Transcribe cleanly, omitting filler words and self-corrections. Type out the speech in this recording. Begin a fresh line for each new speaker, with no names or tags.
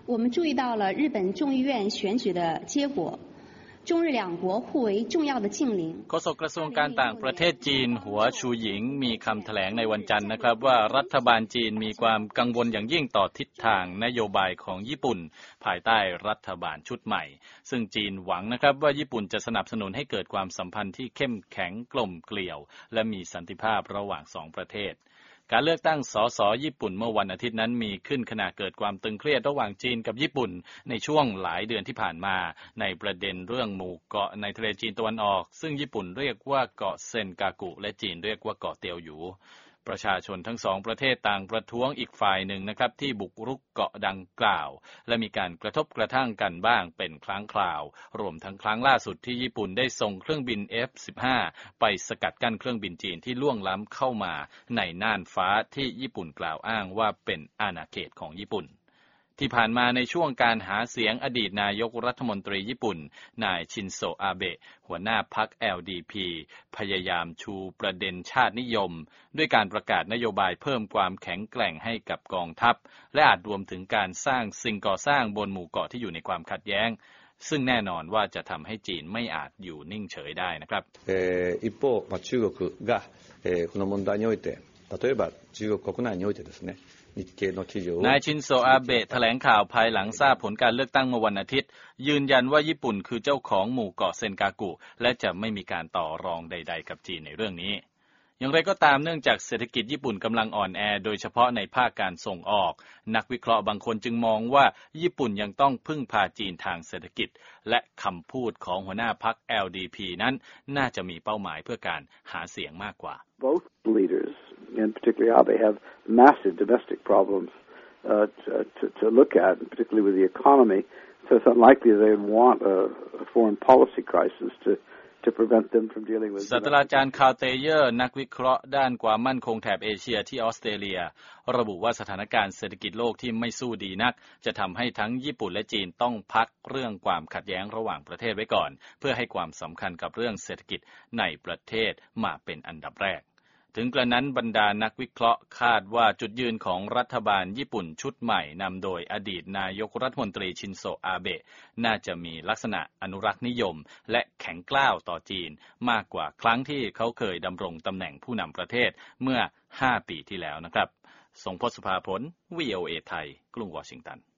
我们注意到了日本众议院选举的结果。中日两国互为重要的近邻
โฆษกกระทรวงการต่างประเทศจีนหัวชูหยิงมีคำแถลงในวันจันทร์นะครับว่ารัฐบาลจีนมีความกังวลอย่างยิ่งต่อทิศทางนโยบายของญี่ปุ่นภายใต้รัฐบาลชุดใหม่ซึ่งจีนหวังนะครับว่าญี่ปุ่นจะสนับสนุนให้เกิดความสัมพันธ์ที่เข้มแข็งกลมเกลี่ยวและมีสันติภาพระหว่างสองประเทศการเลือกตั้งสสญี่ปุ่นเมื่อวันอาทิตย์นั้นมีขึ้นขณะเกิดความตึงเครียดระหว่างจีนกับญี่ปุ่นในช่วงหลายเดือนที่ผ่านมาในประเด็นเรื่องหมู่เกาะในทะเลจีนตะวันออกซึ่งญี่ปุ่นเรียกว่าเกาะเซนกากุและจีนเรียกว่าเกาะเตียวหยูประชาชนทั้งสองประเทศต่างประท้วงอีกฝ่ายหนึ่งนะครับที่บุกรุกเกาะดังกล่าวและมีการกระทบกระทั่งกันบ้างเป็นครั้งคราวรวมทั้งครั้งล่าสุดที่ญี่ปุ่นได้ส่งเครื่องบิน F-15 ไปสกัดกั้นเครื่องบินจีนที่ล่วงล้ำเข้ามาในน่านฟ้าที่ญี่ปุ่นกล่าวอ้างว่าเป็นอาณาเขตของญี่ปุ่นที่ผ่านมาในช่วงการหาเสียงอดีตนายกรัฐมนตรีญี่ปุ่นนายชินโซอาเบะหัวหน้าพรรค LDP พยายามชูประเด็นชาตินิยมด้วยการประกาศนโยบายเพิ่มความแข็งแกร่งให้กับกองทัพและอาจรวมถึงการสร้างสิ่งก่อสร้างบนหมู่เกาะที่อยู่ในความขัดแย้งซึ่งแน่นอนว่าจะทำให้จีนไม่อาจอยู่นิ่งเฉยได้นะครับ
一方、中国が、この問題において例えば中国国内においてですね
นายชินโซอาเบะแถลงข่าวภายหลังทราบผลการเลือกตั้งเมื่อวันอาทิตย์ยืนยันว่าญี่ปุ่นคือเจ้าของหมู่เกาะเซนกากุและจะไม่มีการต่อรองใดๆกับจีนในเรื่องนี้อย่างไรก็ตามเนื่องจากเศรษฐกิจญี่ปุ่นกำลังอ่อนแอโดยเฉพาะในภาคการส่งออกนักวิเคราะห์บางคนจึงมองว่าญี่ปุ่นยังต้องพึ่งพาจีนทางเศรษฐกิจและคำพูดของหัวหน้าพรรค LDP นั้นน่าจะมีเป้าหมายเพื่อการหาเสียงมากกว่า
Both leaders and particularly Abe have massive domestic problems to look at, particularly with the economy. So it's unlikely they would want a foreign policy crisis to prevent them from dealing with.
ศาสตราจารย์คาร์เตเยอร์นักวิเคราะห์ด้านความมั่นคงแถบเอเชียที่ออสเตรเลียระบุว่าสถานการณ์เศรษฐกิจโลกที่ไม่สู้ดีนักจะทำให้ทั้งญี่ปุ่นและจีนต้องพักเรื่องความขัดแย้งระหว่างประเทศไว้ก่อนเพื่อให้ความสำคัญกับเรื่องเศรษฐกิจในประเทศมาเป็นอันดับแรกถึงกระนั้นบรรดานักวิเคราะห์คาดว่าจุดยืนของรัฐบาลญี่ปุ่นชุดใหม่นำโดยอดีตนายกรัฐมนตรีชินโซอาเบะน่าจะมีลักษณะอนุรักษ์นิยมและแข็งกร้าวต่อจีนมากกว่าครั้งที่เขาเคยดำรงตำแหน่งผู้นำประเทศเมื่อ5 ปีที่แล้วนะครับทรงพจน์ สุภาผล VOA ไทยกรุงวอชิงตัน